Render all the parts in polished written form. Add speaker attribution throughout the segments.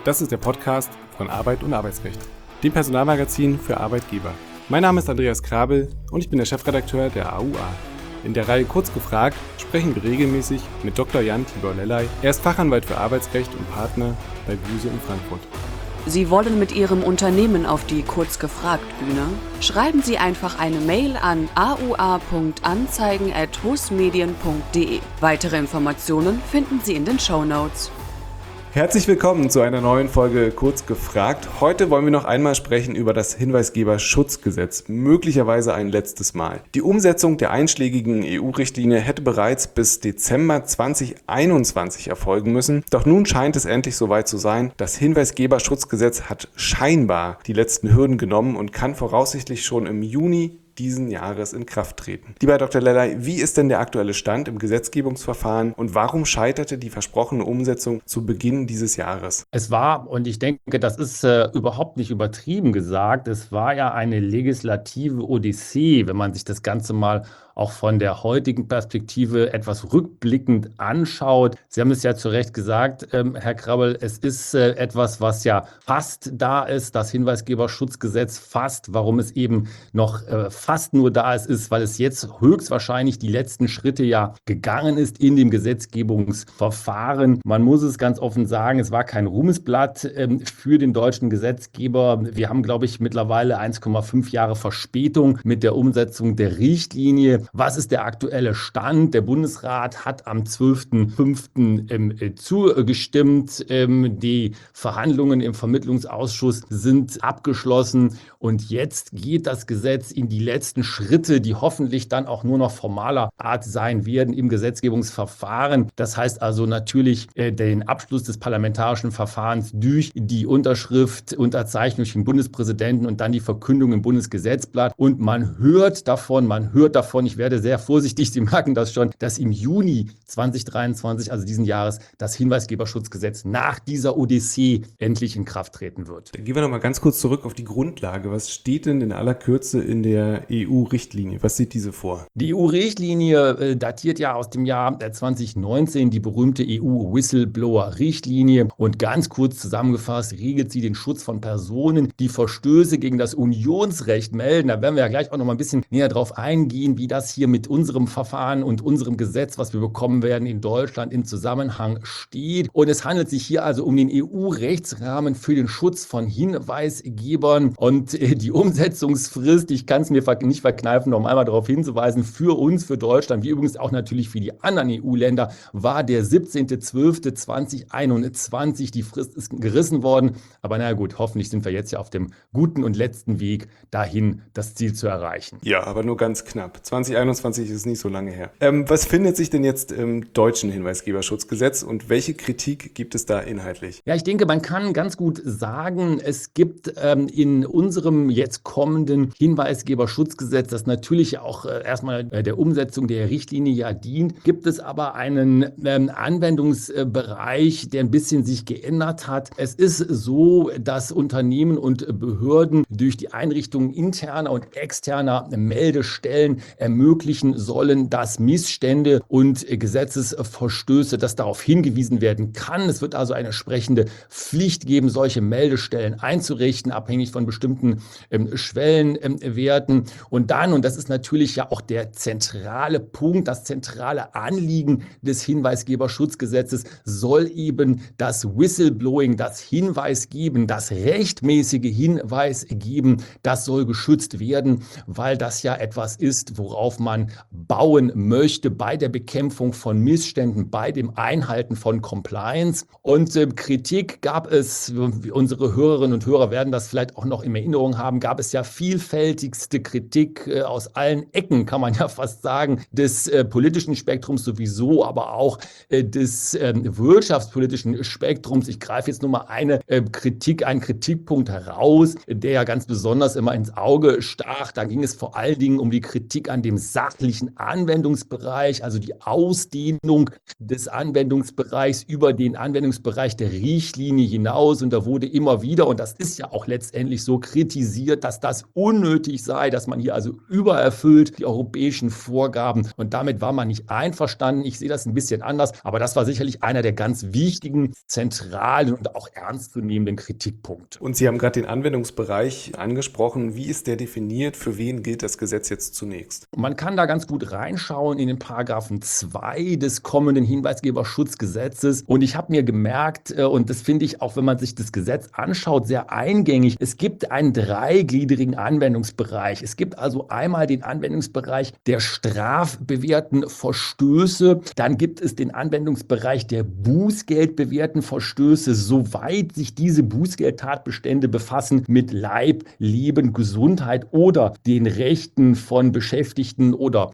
Speaker 1: Das ist der Podcast von Arbeit und Arbeitsrecht, dem Personalmagazin für Arbeitgeber. Mein Name ist Andreas Krabel und ich bin der Chefredakteur der AUA. In der Reihe Kurz gefragt sprechen wir regelmäßig mit Dr. Jan Tibor Lellay. Er ist Fachanwalt für Arbeitsrecht und Partner bei Buse in Frankfurt.
Speaker 2: Sie wollen mit Ihrem Unternehmen auf die Kurz gefragt Bühne? Schreiben Sie einfach eine Mail an aua.anzeigen@husmedien.de. Weitere Informationen finden Sie in den Shownotes.
Speaker 1: Herzlich willkommen zu einer neuen Folge Kurz gefragt. Heute wollen wir noch einmal sprechen über das Hinweisgeberschutzgesetz, möglicherweise ein letztes Mal. Die Umsetzung der einschlägigen EU-Richtlinie hätte bereits bis Dezember 2021 erfolgen müssen. Doch nun scheint es endlich soweit zu sein. Das Hinweisgeberschutzgesetz hat scheinbar die letzten Hürden genommen und kann voraussichtlich schon im Juni diesen Jahres in Kraft treten. Lieber Herr Dr. Lellay, wie ist denn der aktuelle Stand im Gesetzgebungsverfahren und warum scheiterte die versprochene Umsetzung zu Beginn dieses Jahres?
Speaker 3: Es war, und ich denke, das ist überhaupt nicht übertrieben gesagt, es war ja eine legislative Odyssee, wenn man sich das Ganze mal auch von der heutigen Perspektive etwas rückblickend anschaut. Sie haben es ja zu Recht gesagt, Herr Krabel, es ist etwas, was ja fast da ist, das Hinweisgeberschutzgesetz fast, warum es eben noch fast nur da ist, weil es jetzt höchstwahrscheinlich die letzten Schritte ja gegangen ist in dem Gesetzgebungsverfahren. Man muss es ganz offen sagen, es war kein Ruhmesblatt für den deutschen Gesetzgeber. Wir haben, glaube ich, mittlerweile 1,5 Jahre Verspätung mit der Umsetzung der Richtlinie. Was ist der aktuelle Stand? Der Bundesrat hat am 12.05. zugestimmt. Die Verhandlungen im Vermittlungsausschuss sind abgeschlossen und jetzt geht das Gesetz in die letzten Schritte, die hoffentlich dann auch nur noch formaler Art sein werden im Gesetzgebungsverfahren. Das heißt also natürlich den Abschluss des parlamentarischen Verfahrens durch die Unterschrift, Unterzeichnung durch den Bundespräsidenten und dann die Verkündung im Bundesgesetzblatt. Und man hört davon, ich werde sehr vorsichtig, Sie merken das schon, dass im Juni 2023, also diesen Jahres, das Hinweisgeberschutzgesetz nach dieser Odyssee endlich in Kraft treten wird.
Speaker 1: Dann gehen wir noch mal ganz kurz zurück auf die Grundlage. Was steht denn in aller Kürze in der EU-Richtlinie? Was sieht diese vor?
Speaker 3: Die EU-Richtlinie datiert ja aus dem Jahr 2019, die berühmte EU-Whistleblower-Richtlinie. Und ganz kurz zusammengefasst regelt sie den Schutz von Personen, die Verstöße gegen das Unionsrecht melden. Da werden wir ja gleich auch noch mal ein bisschen näher drauf eingehen, wie das hier mit unserem Verfahren und unserem Gesetz, was wir bekommen werden in Deutschland, im Zusammenhang steht. Und es handelt sich hier also um den EU-Rechtsrahmen für den Schutz von Hinweisgebern und die Umsetzungsfrist, ich kann es mir nicht verkneifen, noch einmal darauf hinzuweisen, für uns, für Deutschland, wie übrigens auch natürlich für die anderen EU-Länder, war der 17.12.2021. Die Frist ist gerissen worden, aber naja gut, hoffentlich sind wir jetzt ja auf dem guten und letzten Weg dahin, das Ziel zu erreichen.
Speaker 1: Ja, aber nur ganz knapp. 2021 ist nicht so lange her. Was findet sich denn jetzt im deutschen Hinweisgeberschutzgesetz und welche Kritik gibt es da inhaltlich?
Speaker 3: Ja, ich denke, man kann ganz gut sagen, es gibt in unserem jetzt kommenden Hinweisgeberschutzgesetz, das natürlich auch erstmal der Umsetzung der Richtlinie ja dient, gibt es aber einen Anwendungsbereich, der ein bisschen sich geändert hat. Es ist so, dass Unternehmen und Behörden durch die Einrichtung interner und externer Meldestellen ermöglichen sollen, dass Missstände und Gesetzesverstöße, dass darauf hingewiesen werden kann. Es wird also eine entsprechende Pflicht geben, solche Meldestellen einzurichten, abhängig von bestimmten Schwellenwerten. Und dann, und das ist natürlich ja auch der zentrale Punkt, das zentrale Anliegen des Hinweisgeberschutzgesetzes, soll eben das Whistleblowing, das Hinweisgeben, das rechtmäßige Hinweisgeben, das soll geschützt werden, weil das ja etwas ist, worauf man bauen möchte bei der Bekämpfung von Missständen, bei dem Einhalten von Compliance. Und Kritik gab es, unsere Hörerinnen und Hörer werden das vielleicht auch noch in Erinnerung haben, gab es ja vielfältigste Kritik aus allen Ecken, kann man ja fast sagen, des politischen Spektrums sowieso, aber auch des wirtschaftspolitischen Spektrums. Ich greife jetzt nur mal einen Kritikpunkt heraus, der ja ganz besonders immer ins Auge stach. Da ging es vor allen Dingen um die Kritik an dem dem sachlichen Anwendungsbereich, also die Ausdehnung des Anwendungsbereichs über den Anwendungsbereich der Richtlinie hinaus. Und da wurde immer wieder, und das ist ja auch letztendlich so, kritisiert, dass das unnötig sei, dass man hier also übererfüllt die europäischen Vorgaben. Und damit war man nicht einverstanden. Ich sehe das ein bisschen anders, aber das war sicherlich einer der ganz wichtigen, zentralen und auch ernstzunehmenden Kritikpunkte.
Speaker 1: Und Sie haben gerade den Anwendungsbereich angesprochen. Wie ist der definiert? Für wen gilt das Gesetz jetzt zunächst?
Speaker 3: Man kann da ganz gut reinschauen in den Paragraphen 2 des kommenden Hinweisgeberschutzgesetzes. Und ich habe mir gemerkt, und das finde ich auch, wenn man sich das Gesetz anschaut, sehr eingängig, es gibt einen dreigliedrigen Anwendungsbereich. Es gibt also einmal den Anwendungsbereich der strafbewährten Verstöße, dann gibt es den Anwendungsbereich der bußgeldbewährten Verstöße, soweit sich diese Bußgeldtatbestände befassen mit Leib, Leben, Gesundheit oder den Rechten von Beschäftigten oder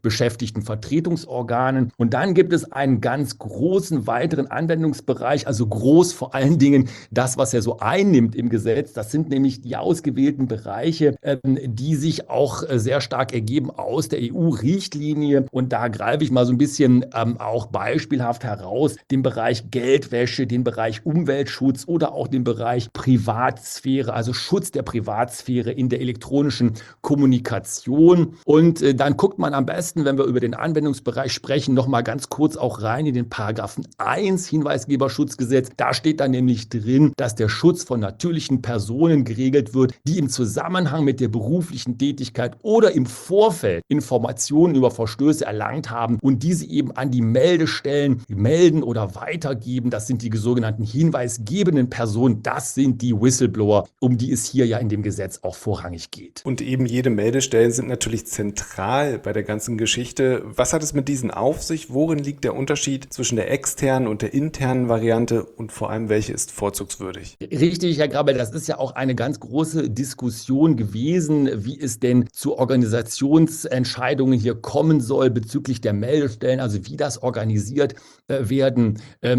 Speaker 3: Beschäftigtenvertretungsorganen. Und dann gibt es einen ganz großen weiteren Anwendungsbereich, also groß vor allen Dingen das, was er so einnimmt im Gesetz. Das sind nämlich die ausgewählten Bereiche, die sich auch sehr stark ergeben aus der EU-Richtlinie. Und da greife ich mal so ein bisschen auch beispielhaft heraus, den Bereich Geldwäsche, den Bereich Umweltschutz oder auch den Bereich Privatsphäre, also Schutz der Privatsphäre in der elektronischen Kommunikation. Und dann guckt man am besten, wenn wir über den Anwendungsbereich sprechen, noch mal ganz kurz auch rein in den Paragraphen 1 Hinweisgeberschutzgesetz. Da steht dann nämlich drin, dass der Schutz von natürlichen Personen geregelt wird, die im Zusammenhang mit der beruflichen Tätigkeit oder im Vorfeld Informationen über Verstöße erlangt haben und diese eben an die Meldestellen melden oder weitergeben. Das sind die sogenannten hinweisgebenden Personen. Das sind die Whistleblower, um die es hier ja in dem Gesetz auch vorrangig geht.
Speaker 1: Und eben jede Meldestellen sind natürlich zentral bei der ganzen Geschichte. Was hat es mit diesen auf sich? Worin liegt der Unterschied zwischen der externen und der internen Variante und vor allem, welche ist vorzugswürdig?
Speaker 3: Richtig, Herr Grabel, das ist ja auch eine ganz große Diskussion gewesen, wie es denn zu Organisationsentscheidungen hier kommen soll bezüglich der Meldestellen, also wie das organisiert werden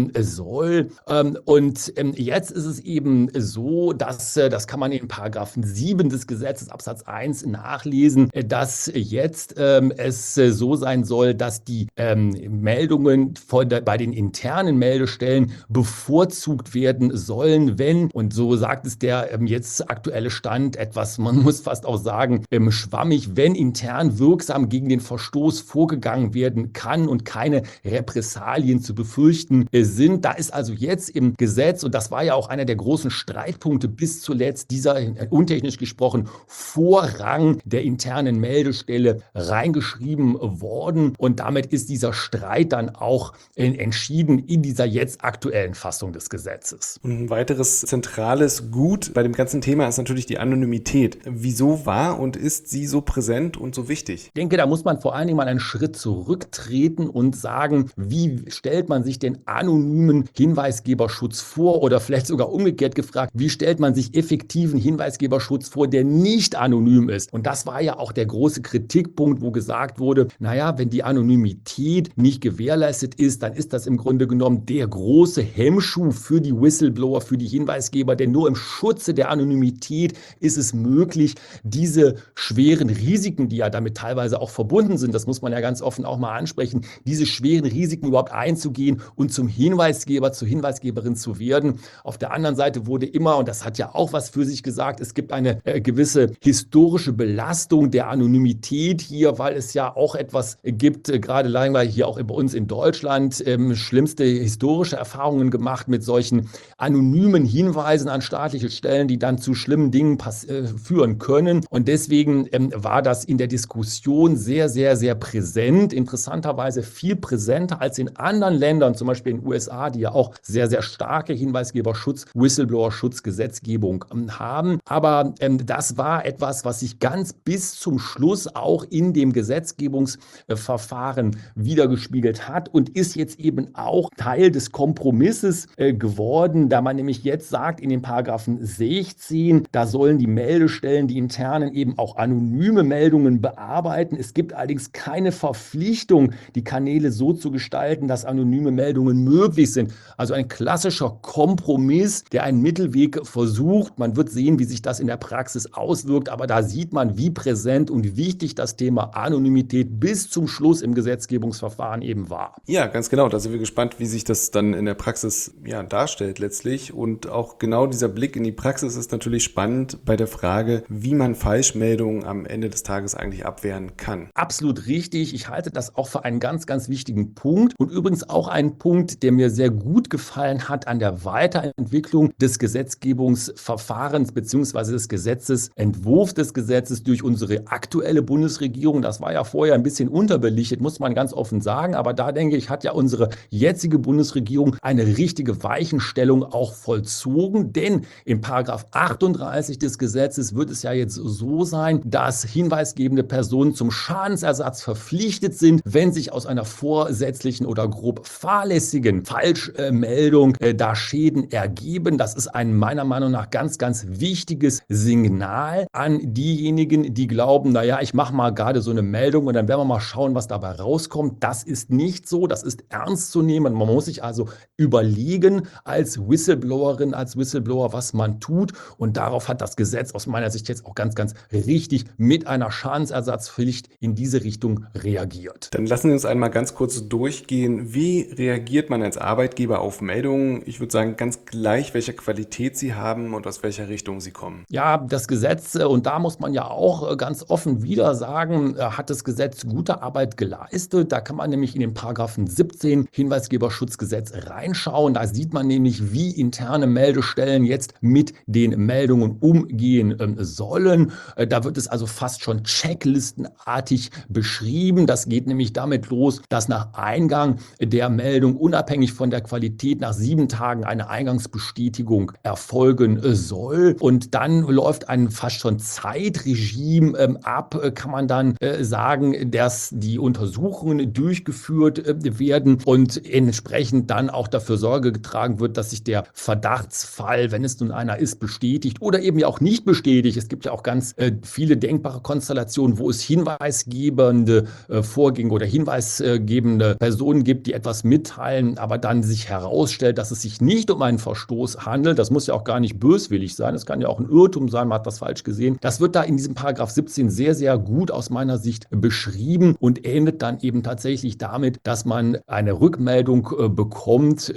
Speaker 3: soll. Und jetzt ist es eben so, dass, das kann man in Paragraphen 7 des Gesetzes Absatz 1 nachlesen, dass jetzt es so sein soll, dass die Meldungen bei den internen Meldestellen bevorzugt werden sollen, wenn, und so sagt es der jetzt aktuelle Stand, etwas, man muss fast auch sagen, schwammig, wenn intern wirksam gegen den Verstoß vorgegangen werden kann und keine Repressalien zu befürchten sind. Da ist also jetzt im Gesetz, und das war ja auch einer der großen Streitpunkte bis zuletzt, dieser untechnisch gesprochen Vorrang der internen Meldestelle reingeschrieben worden. Und damit ist dieser Streit dann auch entschieden in dieser jetzt aktuellen Fassung des Gesetzes.
Speaker 1: Und ein weiteres zentrales Gut bei dem ganzen Thema ist natürlich die Anonymität. Wieso war und ist sie so präsent und so wichtig?
Speaker 3: Ich denke, da muss man vor allen Dingen mal einen Schritt zurücktreten und sagen, wie stellt man sich den anonymen Hinweisgeberschutz vor, oder vielleicht sogar umgekehrt gefragt, wie stellt man sich effektiven Hinweisgeberschutz vor, der nicht anonym ist? Und das war ja auch der große Kritikpunkt, wo gesagt wurde, naja, wenn die Anonymität nicht gewährleistet ist, dann ist das im Grunde genommen der große Hemmschuh für die Whistleblower, für die Hinweisgeber, denn nur im Schutze der Anonymität ist es möglich, diese schweren Risiken, die ja damit teilweise auch verbunden sind, das muss man ja ganz offen auch mal ansprechen, diese schweren Risiken überhaupt einzugehen und zum Hinweisgeber, zur Hinweisgeberin zu werden. Auf der anderen Seite wurde immer, und das hat ja auch was für sich gesagt, es gibt eine gewisse historische Belastung der Anonymität hier, weil es ja auch etwas gibt, gerade lange hier auch bei uns in Deutschland, schlimmste historische Erfahrungen gemacht mit solchen anonymen Hinweisen an staatliche Stellen, die dann zu schlimmen Dingen führen können. Und deswegen war das in der Diskussion sehr, sehr, sehr präsent. Interessanterweise viel präsenter als in anderen Ländern, zum Beispiel in den USA, die ja auch sehr, sehr starke Hinweisgeberschutz, Whistleblower-Schutzgesetzgebung haben. Aber das war etwas, was sich ganz bis zum Schluss auch in dem Gesetzgebungsverfahren wiedergespiegelt hat und ist jetzt eben auch Teil des Kompromisses geworden, da man nämlich jetzt sagt, in den Paragraphen 16, da sollen die Meldestellen, die internen, eben auch anonyme Meldungen bearbeiten. Es gibt allerdings keine Verpflichtung, die Kanäle so zu gestalten, dass anonyme Meldungen möglich sind. Also ein klassischer Kompromiss, der einen Mittelweg versucht. Man wird sehen, wie sich das in der Praxis auswirkt, aber da sieht man, wie präsent und wichtig das Thema Thema Anonymität bis zum Schluss im Gesetzgebungsverfahren eben wahr.
Speaker 1: Ja, ganz genau. Da sind wir gespannt, wie sich das dann in der Praxis darstellt letztlich. Und auch genau dieser Blick in die Praxis ist natürlich spannend bei der Frage, wie man Falschmeldungen am Ende des Tages eigentlich abwehren kann.
Speaker 3: Absolut richtig. Ich halte das auch für einen ganz, ganz wichtigen Punkt und übrigens auch einen Punkt, der mir sehr gut gefallen hat an der Weiterentwicklung des Gesetzgebungsverfahrens bzw. des Gesetzesentwurfs des Gesetzes durch unsere aktuelle Bundesregierung. Das war ja vorher ein bisschen unterbelichtet, muss man ganz offen sagen. Aber da denke ich, hat ja unsere jetzige Bundesregierung eine richtige Weichenstellung auch vollzogen. Denn in Paragraph 38 des Gesetzes wird es ja jetzt so sein, dass hinweisgebende Personen zum Schadensersatz verpflichtet sind, wenn sich aus einer vorsätzlichen oder grob fahrlässigen Falschmeldung da Schäden ergeben. Das ist ein meiner Meinung nach ganz, ganz wichtiges Signal an diejenigen, die glauben, naja, ich mache mal gerade so eine Meldung und dann werden wir mal schauen, was dabei rauskommt. Das ist nicht so, das ist ernst zu nehmen. Man muss sich also überlegen als Whistleblowerin, als Whistleblower, was man tut, und darauf hat das Gesetz aus meiner Sicht jetzt auch ganz, ganz richtig mit einer Schadensersatzpflicht in diese Richtung reagiert.
Speaker 1: Dann lassen Sie uns einmal ganz kurz durchgehen. Wie reagiert man als Arbeitgeber auf Meldungen? Ich würde sagen, ganz gleich, welche Qualität sie haben und aus welcher Richtung sie kommen.
Speaker 3: Ja, das Gesetz, und da muss man ja auch ganz offen wieder sagen, hat das Gesetz gute Arbeit geleistet. Da kann man nämlich in den Paragraphen 17 Hinweisgeberschutzgesetz reinschauen. Da sieht man nämlich, wie interne Meldestellen jetzt mit den Meldungen umgehen sollen. Da wird es also fast schon checklistenartig beschrieben. Das geht nämlich damit los, dass nach Eingang der Meldung unabhängig von der Qualität nach 7 Tagen eine Eingangsbestätigung erfolgen soll. Und dann läuft ein fast schon Zeitregime ab, kann man dann sagen, dass die Untersuchungen durchgeführt werden und entsprechend dann auch dafür Sorge getragen wird, dass sich der Verdachtsfall, wenn es nun einer ist, bestätigt oder eben ja auch nicht bestätigt. Es gibt ja auch ganz viele denkbare Konstellationen, wo es hinweisgebende Vorgänge oder hinweisgebende Personen gibt, die etwas mitteilen, aber dann sich herausstellt, dass es sich nicht um einen Verstoß handelt. Das muss ja auch gar nicht böswillig sein. Es kann ja auch ein Irrtum sein, man hat was falsch gesehen. Das wird da in diesem Paragraph 17 sehr, sehr gut aus meiner Sicht beschrieben und endet dann eben tatsächlich damit, dass man eine Rückmeldung bekommt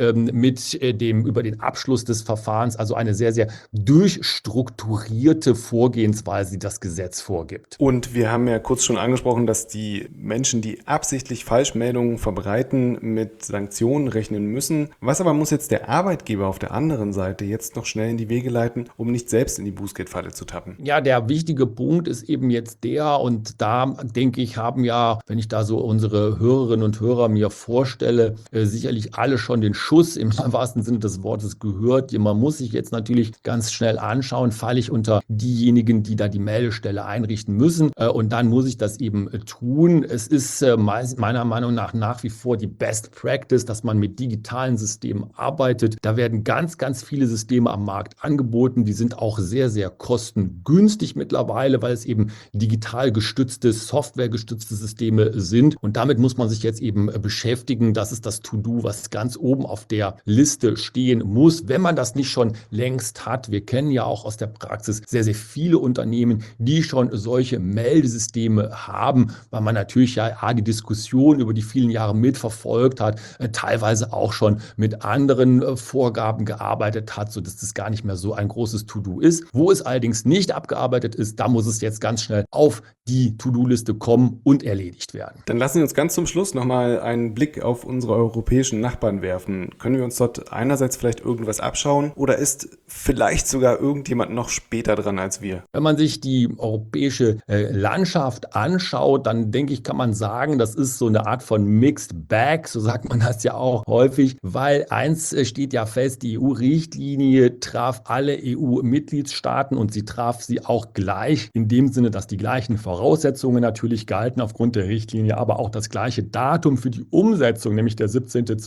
Speaker 3: über den Abschluss des Verfahrens, also eine sehr, sehr durchstrukturierte Vorgehensweise, die das Gesetz vorgibt.
Speaker 1: Und wir haben ja kurz schon angesprochen, dass die Menschen, die absichtlich Falschmeldungen verbreiten, mit Sanktionen rechnen müssen. Was aber muss jetzt der Arbeitgeber auf der anderen Seite jetzt noch schnell in die Wege leiten, um nicht selbst in die Bußgeldfalle zu tappen?
Speaker 3: Ja, der wichtige Punkt ist eben jetzt der, und da denke ich, haben ja, wenn ich da so unsere Hörerinnen und Hörer mir vorstelle, sicherlich alle schon den Schuss im wahrsten Sinne des Wortes gehört. Man muss sich jetzt natürlich ganz schnell anschauen, falle ich unter diejenigen, die da die Meldestelle einrichten müssen, und dann muss ich das eben tun. Es ist meiner Meinung nach wie vor die Best Practice, dass man mit digitalen Systemen arbeitet. Da werden ganz, ganz viele Systeme am Markt angeboten. Die sind auch sehr, sehr kostengünstig mittlerweile, weil es eben digital gestützte, softwaregestützte Systeme sind. Und damit muss man sich jetzt eben beschäftigen. Das ist das To-Do, was ganz oben auf der Liste stehen muss, wenn man das nicht schon längst hat. Wir kennen ja auch aus der Praxis sehr, sehr viele Unternehmen, die schon solche Meldesysteme haben, weil man natürlich ja die Diskussion über die vielen Jahre mitverfolgt hat, teilweise auch schon mit anderen Vorgaben gearbeitet hat, sodass das gar nicht mehr so ein großes To-Do ist. Wo es allerdings nicht abgearbeitet ist, da muss es jetzt ganz schnell auf die To-Do-Liste kommen und erledigt werden.
Speaker 1: Dann lassen Sie uns ganz zum Schluss nochmal einen Blick auf unsere europäischen Nachbarn werfen. Können wir uns dort einerseits vielleicht irgendwas abschauen oder ist vielleicht sogar irgendjemand noch später dran als wir?
Speaker 3: Wenn man sich die europäische Landschaft anschaut, dann denke ich, kann man sagen, das ist so eine Art von Mixed Bag, so sagt man das ja auch häufig, weil eins steht ja fest, die EU-Richtlinie traf alle EU-Mitgliedstaaten und sie traf sie auch gleich, in dem Sinne, dass die gleichen Voraussetzungen natürlich galten aufgrund der Richtlinie, aber auch das gleiche Datum für die Umsetzung, nämlich der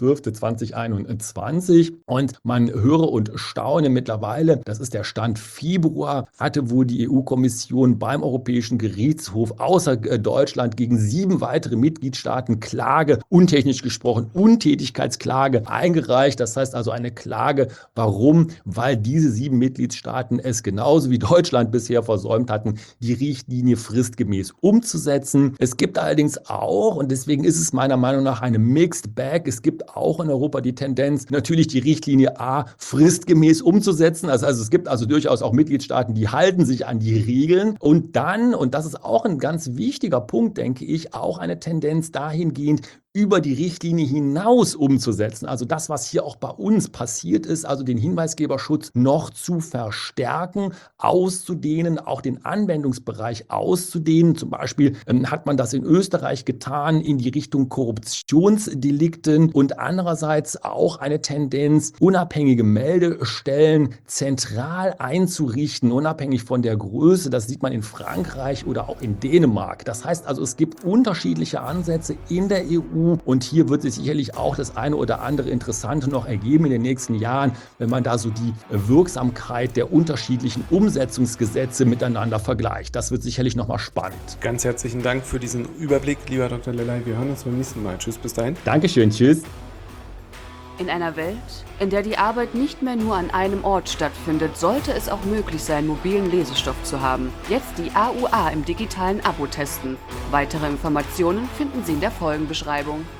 Speaker 3: 17.12.2021. Und man höre und staune mittlerweile, das ist der Stand Februar, hatte wohl die EU-Kommission beim Europäischen Gerichtshof außer Deutschland gegen 7 weitere Mitgliedstaaten Klage, untechnisch gesprochen, Untätigkeitsklage eingereicht. Das heißt also eine Klage. Warum? Weil diese 7 Mitgliedstaaten es genauso wie Deutschland bisher versäumt hatten, die Richtlinie fristgemäß umzusetzen. umzusetzen. Es gibt allerdings auch, und deswegen ist es meiner Meinung nach eine Mixed Bag, es gibt auch in Europa die Tendenz, natürlich die Richtlinie fristgemäß umzusetzen. Also es gibt also durchaus auch Mitgliedstaaten, die halten sich an die Regeln. Und dann, und das ist auch ein ganz wichtiger Punkt, denke ich, auch eine Tendenz dahingehend, über die Richtlinie hinaus umzusetzen. Also das, was hier auch bei uns passiert ist, also den Hinweisgeberschutz noch zu verstärken, auszudehnen, auch den Anwendungsbereich auszudehnen. Zum Beispiel hat man das in Österreich getan in die Richtung Korruptionsdelikten und andererseits auch eine Tendenz, unabhängige Meldestellen zentral einzurichten, unabhängig von der Größe. Das sieht man in Frankreich oder auch in Dänemark. Das heißt also, es gibt unterschiedliche Ansätze in der EU und hier wird sich sicherlich auch das eine oder andere Interessante noch ergeben in den nächsten Jahren, wenn man da so die Wirksamkeit der unterschiedlichen Umsetzungsgesetze miteinander vergleicht. Das wird sicherlich nochmal spannend.
Speaker 1: Ganz herzlichen Dank für diesen Überblick, lieber Dr. Lelay. Wir hören uns beim nächsten Mal. Tschüss, bis dahin.
Speaker 3: Dankeschön, tschüss.
Speaker 2: In einer Welt, in der die Arbeit nicht mehr nur an einem Ort stattfindet, sollte es auch möglich sein, mobilen Lesestoff zu haben. Jetzt die AUA im digitalen Abo testen. Weitere Informationen finden Sie in der Folgenbeschreibung.